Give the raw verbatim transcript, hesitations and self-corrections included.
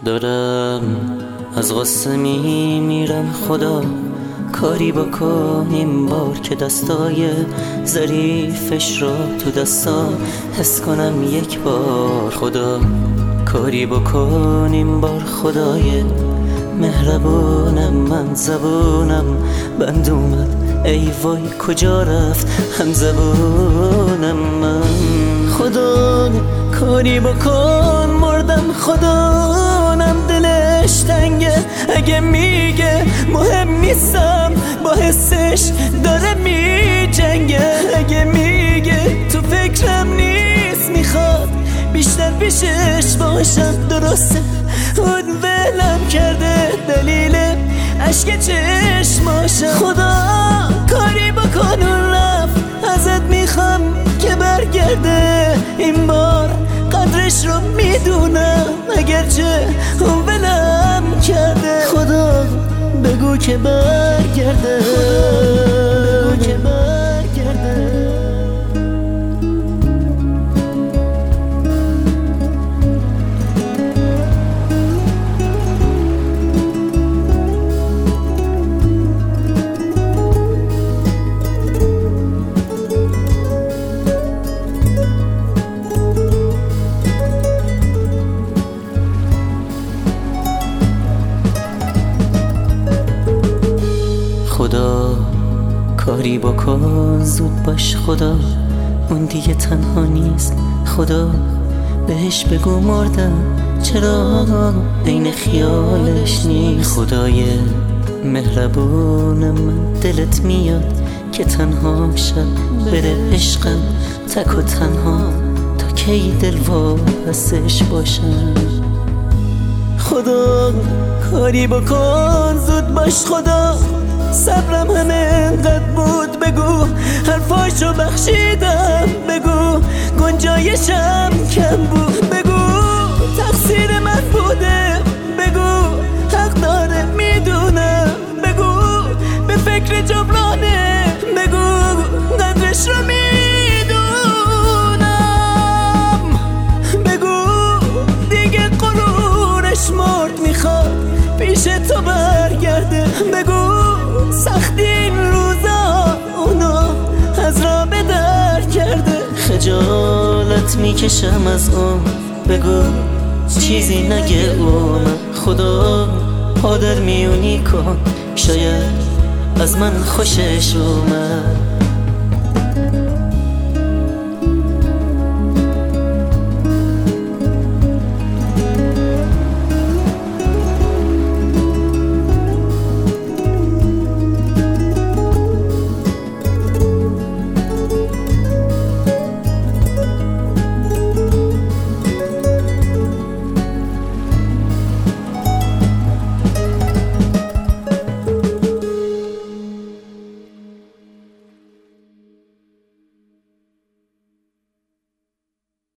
دارم از غصه می میرم خدا، کاری بکن این بار که دستای ظریفش رو تو دستا حس کنم یک بار. خدا کاری بکن این بار خدای مهربونم، من زبونم بند اومد ای وای کجا رفت هم زبونم من. خدا کاری بکن مردم خدانم دلش تنگه، اگه میگه مهم نیستم با حسش داره میجنگه، اگه میگه تو فکرم نیست میخواد بیشتر پیشش باشم. درسته اون ولم کرده دلیل عشق چشماشم. خدا کاری بکن اون رفت ازت میخوام که برگرده این بار قدرش رو میدونم، اگرچه اون ولم کرده. خدا بگو که برگرده، بگو که برگرده. خدا کاری بکن زود باش خدا، اون دیگه تنها نیست. خدا بهش بگو مردم چرا عین خیالش نیست. خدای مهربونم من دلت میاد که تنها شب بره عشقم تک و تنها تا کی دل وابستش باشم. خدا کاری بکن زود باش خدا، صبرم همه انقدر بود بگو حرفاشو بخشیدم، بگو گنجایشم کم بود، بگو تقصیر من بوده، بگو حق داره میدونم، بگو به فکر جبرانه، بگو قدرش رو میدونم، بگو دیگه غرورش مرد میخواد پیش تو برگرده، بگو سختی این روزا اونو از راه به در کرده. خجالت میکشم از اون، بگو چیزی نگه اون. خدا پادر میونی کن شاید از من خوشش اومد.